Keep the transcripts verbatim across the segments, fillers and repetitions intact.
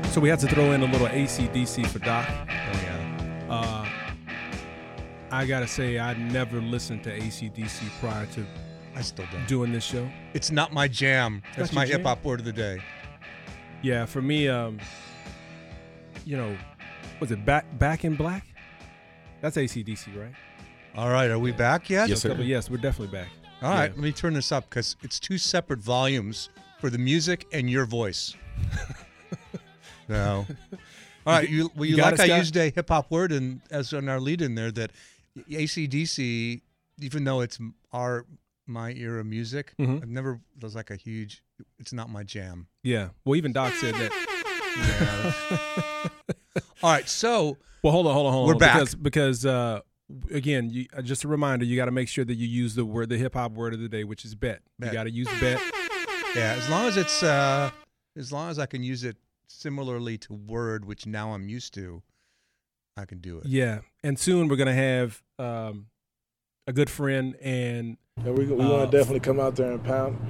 So we had to throw in a little A C D C for Doc. Oh, yeah. Uh, I got to say, I never listened to A C D C prior to I still don't. doing this show. It's not my jam. That's my hip hop word of the day. Yeah, for me, um, you know, was it Back Back in Black? That's A C D C, right? All right, are we back yet? Yes, sir. Couple- yes, we're definitely back. All right, Yeah. let me turn this up because it's two separate volumes for the music and your voice. No. All right, you, well, you, You got like it, I Scott? used a hip hop word and as on our lead in there that A C D C, even though it's our my era music, Mhm. I've never was like a huge. It's not my jam. Yeah. Well, even Doc said that. Yeah. All right, so Well, hold on, hold on, hold on. We're back. Because, because uh, again, you, uh, just a reminder, you got to make sure that you use the word, the hip hop word of the day, which is bet. Bet. You got to use bet. yeah, as long as it's uh, as long as I can use it similarly to word, which now I'm used to, I can do it. Yeah. And soon we're going to have um, a good friend and, And we, we Uh, want to definitely come out there and pound.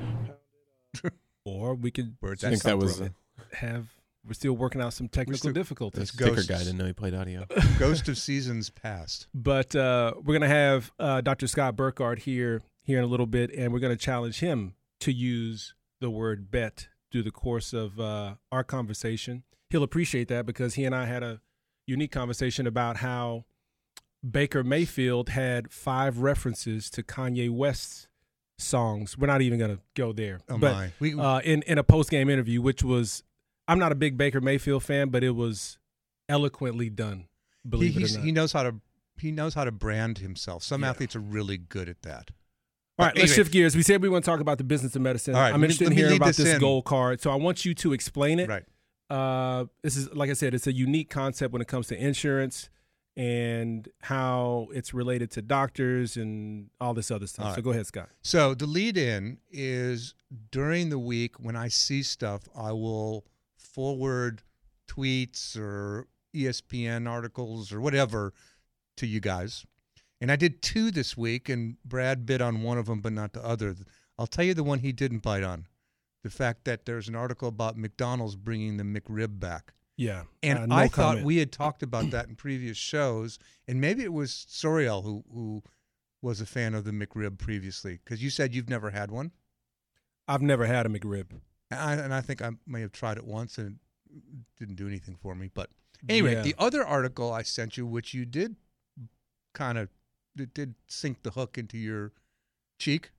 or we could Words. I think that was brilliant. have, we're still working out some technical still- difficulties. That's sticker Ghosts. guy. Didn't know he played audio. Ghost of Seasons Past. But uh, we're going to have uh, Doctor Scott Burkhardt here here in a little bit, and we're going to challenge him to use the word bet through the course of uh, our conversation. He'll appreciate that because he and I had a unique conversation about how Baker Mayfield had five references to Kanye West's songs. We're not even going to go there. Oh but my! We, uh, in, in a post-game interview, which was, I'm not a big Baker Mayfield fan, but it was eloquently done, he, believe it he's- or not. he knows how to he knows how to brand himself. Some Yeah. athletes are really good at that. All right, let's Anyway. shift gears. We said we want to talk about the business of medicine. All right, I'm let me- interested let in me hearing lead about this this in. gold card. So I want you to explain it. Right. Uh, this is, like I said, it's a unique concept when it comes to insurance and how it's related to doctors and all this other stuff. All So right. go ahead, Scott. So the lead in is during the week when I see stuff, I will forward tweets or E S P N articles or whatever to you guys. And I did two this week, and Brad bit on one of them, but not the other. I'll tell you the one he didn't bite on. The fact that there's an article about McDonald's bringing the McRib back. Yeah. And Uh, no I thought comment. we had talked about that in previous shows, and maybe it was Soriel who who was a fan of the McRib previously, because you said you've never had one, I've never had a McRib. and I, and I think I may have tried it once and it didn't do anything for me. But anyway, Yeah. the other article I sent you, which you did kind of it did sink the hook into your cheek,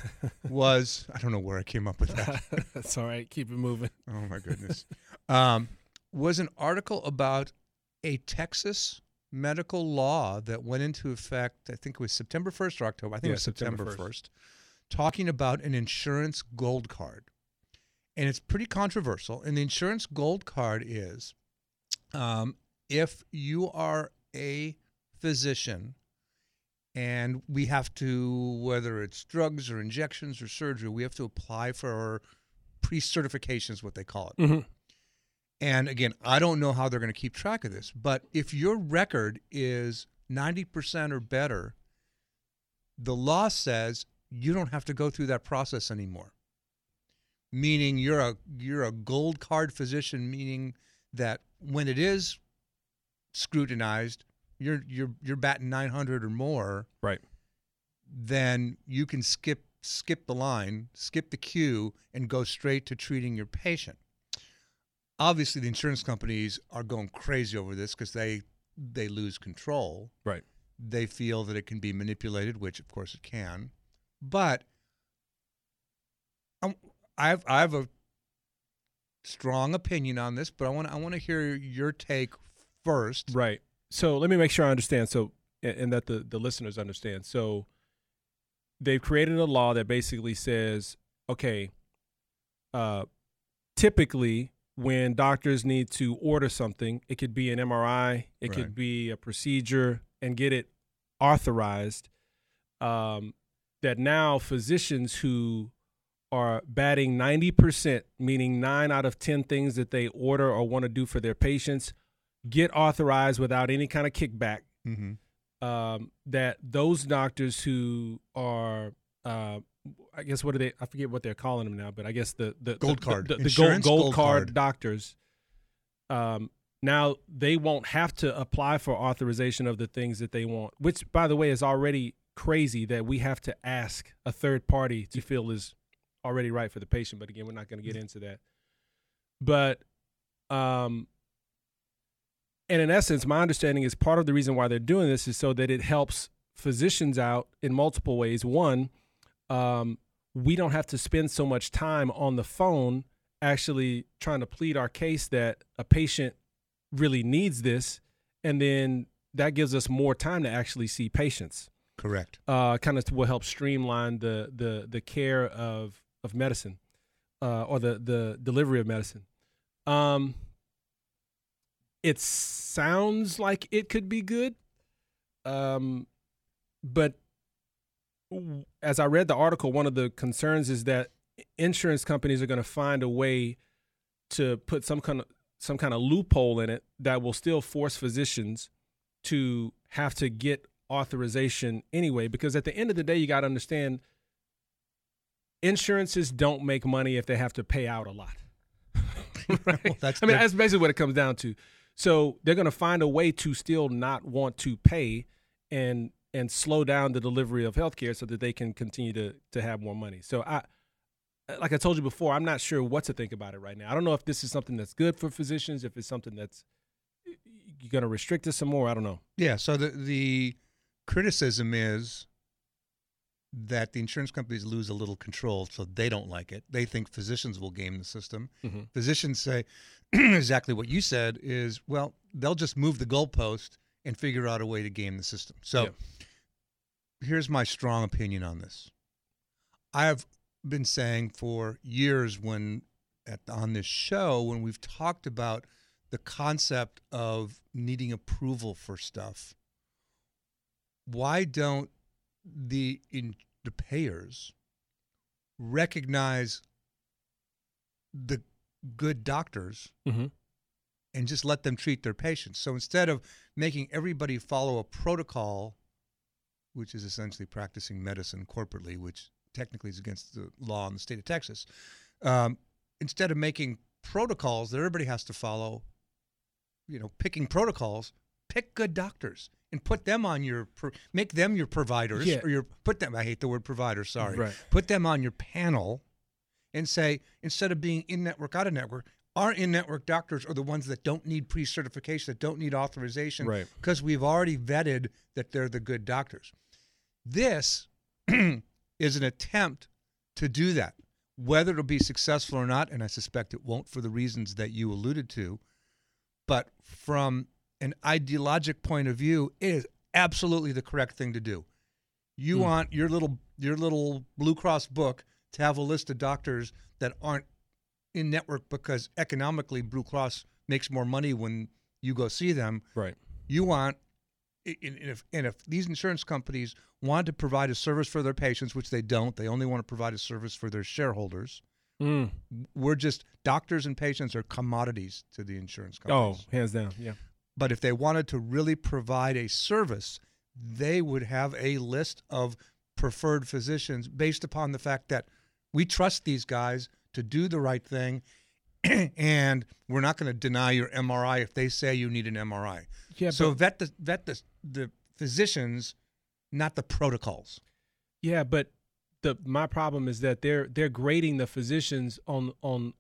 was I don't know where I came up with that. That's all right. Keep it moving. Oh my goodness. Um, was an article about a Texas medical law that went into effect, I think it was September first or October. I think Yeah, it was September September first, talking about an insurance gold card. And it's pretty controversial. And the insurance gold card is um, if you are a physician and we have to, whether it's drugs or injections or surgery, we have to apply for pre-certification is what they call it. Mm-hmm. And again, I don't know how they're going to keep track of this, but if your record is ninety percent or better, the law says you don't have to go through that process anymore. Meaning you're a you're a gold card physician, meaning that when it is scrutinized, you're you're you're batting nine hundred or more, Right. then you can skip skip the line, skip the queue, and go straight to treating your patient. Obviously, the insurance companies are going crazy over this because they they lose control. Right. They feel that it can be manipulated, which of course it can. But I'm, I have I have a strong opinion on this, but I want I want to hear your take first. Right. So let me make sure I understand. So, and and that the, the listeners understand. So they've created a law that basically says, okay, uh, typically when doctors need to order something, it could be an M R I, it Right. could be a procedure, and get it authorized, um, that now physicians who are batting ninety percent, meaning nine out of ten things that they order or want to do for their patients, get authorized without any kind of kickback. Mm-hmm. Um, that those doctors who are, uh, I guess, what are they? I forget what they're calling them now, but I guess the the Gold the, card. the, the, the gold, Insurance gold gold card card. doctors, Um, now they won't have to apply for authorization of the things that they want, which, by the way, is already crazy that we have to ask a third party to feel is already right for the patient. But again, we're not going to get into that. But, um, and in essence, my understanding is part of the reason why they're doing this is so that it helps physicians out in multiple ways. One, um, we don't have to spend so much time on the phone actually trying to plead our case that a patient really needs this, and then that gives us more time to actually see patients. Correct. Uh, kind of will help streamline the the the care of of medicine, uh, or the the delivery of medicine. Um, it sounds like it could be good, um, but as I read the article, one of the concerns is that insurance companies are going to find a way to put some kind of some kind of loophole in it that will still force physicians to have to get authorization anyway. Because at the end of the day, you got to understand, insurances don't make money if they have to pay out a lot. Right? Well, that's I mean, that's basically what it comes down to. So they're going to find a way to still not want to pay and and slow down the delivery of healthcare so that they can continue to to have more money. So I, like I told you before, I'm not sure what to think about it right now. I don't know if this is something that's good for physicians, if it's something that's you're going to restrict it some more. I don't know. Yeah. So the the criticism is that the insurance companies lose a little control, so they don't like it. They think physicians will game the system. Mm-hmm. Physicians say exactly what you said is, well, they'll just move the goalpost and figure out a way to game the system. So yep. Here's my strong opinion on this. I have been saying for years when at on this show, when we've talked about the concept of needing approval for stuff, why don't the in the payers recognize the good doctors mm-hmm. and just let them treat their patients? So instead of making everybody follow a protocol, which is essentially practicing medicine corporately, which technically is against the law in the state of Texas, um, instead of making protocols that everybody has to follow, you know, picking protocols, pick good doctors and put them on your, make them your providers, yeah. or your, put them, I hate the word provider, sorry, right. put them on your panel and say, instead of being in-network, out-of-network, our in-network doctors are the ones that don't need pre-certification, that don't need authorization, right. because we've already vetted that they're the good doctors. This is an attempt to do that. Whether it'll be successful or not, and I suspect it won't for the reasons that you alluded to, but from an ideologic point of view, it is absolutely the correct thing to do. You mm. want your little your little Blue Cross book to have a list of doctors that aren't in network because economically Blue Cross makes more money when you go see them. Right. You want, and if, and if these insurance companies want to provide a service for their patients, which they don't, they only want to provide a service for their shareholders. Mm. We're just, doctors and patients are commodities to the insurance companies. Oh, hands down, yeah. But if they wanted to really provide a service, they would have a list of preferred physicians based upon the fact that we trust these guys to do the right thing, and we're not going to deny your M R I if they say you need an M R I. Yeah, so but, vet the vet the the physicians, not the protocols. Yeah, but the my problem is that they're they're grading the physicians on on.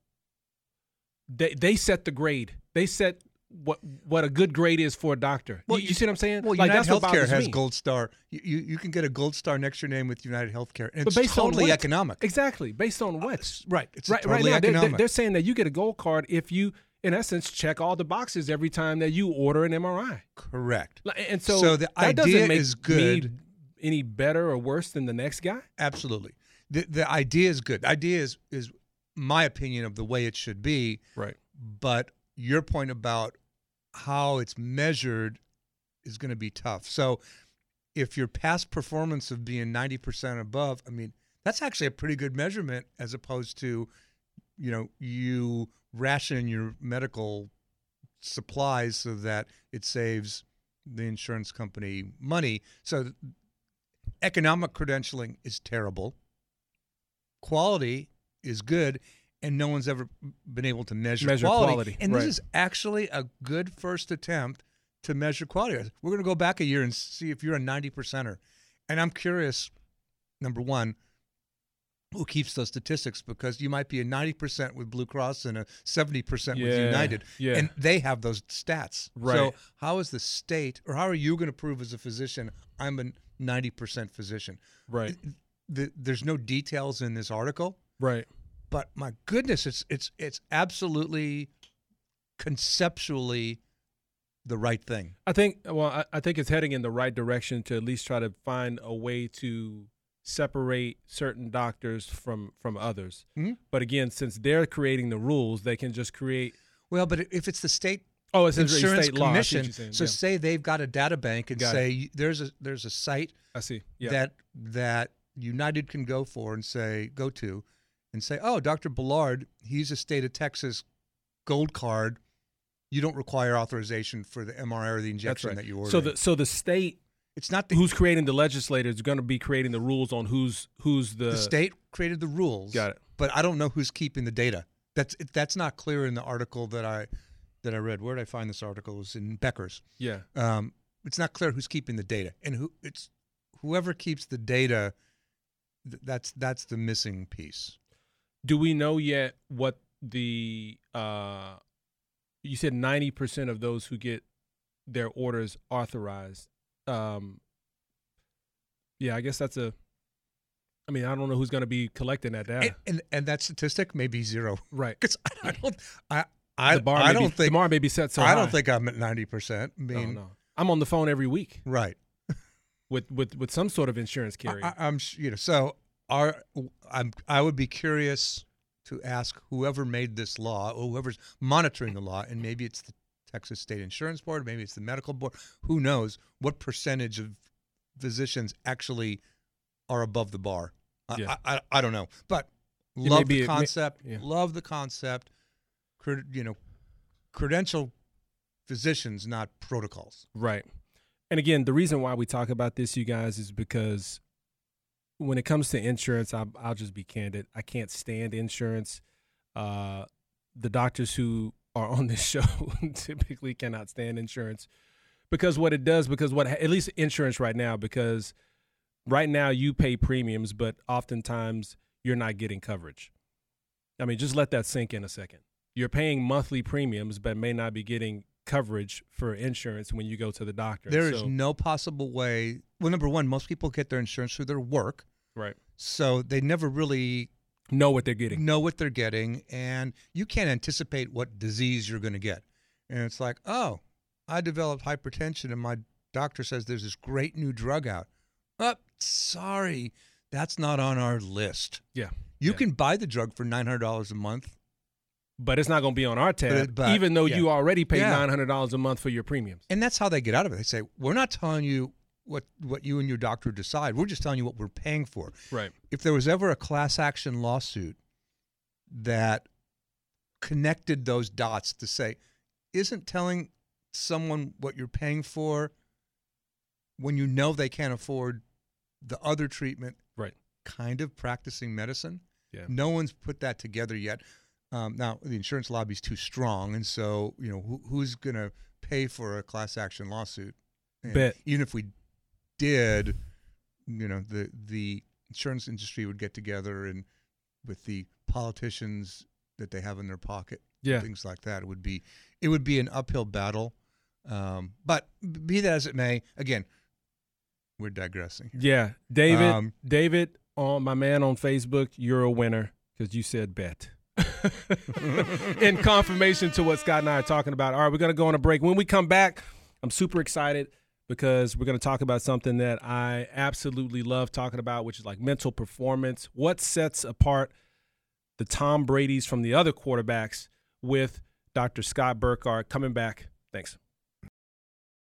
They they set the grade. They set what what a good grade is for a doctor. Well, you, you see what I'm saying? Well, like, United that's Healthcare has me. Gold Star. You, you you can get a Gold Star next to your name with United Healthcare, and it's based totally on economic. Exactly, based on what? Uh, right. It's right, totally right now, economic. They're, they're saying that you get a gold card if you, in essence, check all the boxes every time that you order an M R I. Correct. And so, so the that idea doesn't make is good. Me any better or worse than the next guy? Absolutely. The the idea is good. The idea is is my opinion of the way it should be. Right. But your point about how it's measured is going to be tough. So if your past performance of being ninety percent above, I mean, that's actually a pretty good measurement as opposed to, you know, you ration your medical supplies so that it saves the insurance company money. So economic credentialing is terrible. Quality is good. and no one's ever been able to measure, Measure quality. quality, And right. this is actually a good first attempt to measure quality. We're going to go back a year and see if you're a ninety percenter. And I'm curious, number one, who keeps those statistics, because you might be a ninety percent with Blue Cross and a seventy percent with Yeah, United, yeah. and they have those stats. Right. So how is the state, or how are you going to prove as a physician, I'm a ninety percent physician? Right. The, there's no details in this article, Right. but my goodness, it's it's it's absolutely conceptually the right thing. I think, well, I, I think it's heading in the right direction to at least try to find a way to separate certain doctors from, from others. Mm-hmm. But again, since they're creating the rules, they can just create. Well, but if it's the state Oh, it's a insurance state law. I see what commission, you're saying. so Yeah. say they've got a data bank and Got say there's a there's a site I see. Yeah. that that United can go for and say go to and say, oh, Doctor Ballard, he's a state of Texas gold card. You don't require authorization for the M R I or the That's injection right. that you order. So the so the state it's not the, who's creating the legislator is going to be creating the rules on who's who's the, the state created the rules. Got it. But I don't know who's keeping the data. That's that's not clear in the article that I that I read. Where did I find this article? It was in Becker's. Yeah. Um, it's not clear who's keeping the data, and who it's whoever keeps the data. Th- that's that's the missing piece. Do we know yet what the uh, you said ninety percent of those who get their orders authorized? Um, yeah, I guess that's a. I mean, I don't know who's going to be collecting that data. And, and and that statistic may be zero. Right. Because I, I don't I I, the bar I may don't be, think the bar may be set so I high. don't think I'm at ninety percent. I No, mean, no. I'm on the phone every week right. with, with, with some sort of insurance carrier. I, I'm sh- you know so our I'm I would be curious to ask whoever made this law, or whoever's monitoring the law, and maybe it's the Texas State Insurance Board, maybe it's the medical board. Who knows what percentage of physicians actually are above the bar? I Yeah. I, I, I don't know, but may love be- the it may- concept. yeah. Love the concept. Cred, you know, credentialed physicians, not protocols. Right. And again, the reason why we talk about this, you guys, is because when it comes to insurance, I'll, I'll just be candid. I can't stand insurance. Uh, the doctors who are on this show typically cannot stand insurance because what it does, because what, at least insurance right now, because right now you pay premiums, but oftentimes you're not getting coverage. I mean, just let that sink in a second. You're paying monthly premiums, but may not be getting coverage for insurance when you go to the doctor. There is So- no possible way. Well, number one, most people get their insurance through their work, right. so they never really Know what they're getting. know what they're getting, and you can't anticipate what disease you're going to get. And it's like, oh, I developed hypertension, and my doctor says there's this great new drug out. Oh, sorry, that's not on our list. Yeah. You Yeah. can buy the drug for nine hundred dollars a month. But it's not going to be on our tab, But it- but- even though yeah. you already pay Yeah. nine hundred dollars a month for your premiums. And that's how they get out of it. They say, we're not telling you what, what you and your doctor decide. We're just telling you what we're paying for. Right. If there was ever a class action lawsuit that connected those dots to say, isn't telling someone what you're paying for when you know they can't afford the other treatment Right. kind of practicing medicine? Yeah. No one's put that together yet. Um, now, the insurance lobby's too strong, and so, you know, who, who's going to pay for a class action lawsuit? And Bet. even if we did, you know, the the insurance industry would get together and with the politicians that they have in their pocket, Yeah. things like that. It would be it would be an uphill battle. Um, but be that as it may, again, we're digressing. Yeah. David, Um, David, on my man on Facebook, you're a winner because you said bet. In confirmation to what Scott and I are talking about. All right, we're going to go on a break. When we come back, I'm super excited because we're going to talk about something that I absolutely love talking about, which is like mental performance. What sets apart the Tom Brady's from the other quarterbacks with Doctor Scott Burkhart coming back. Thanks.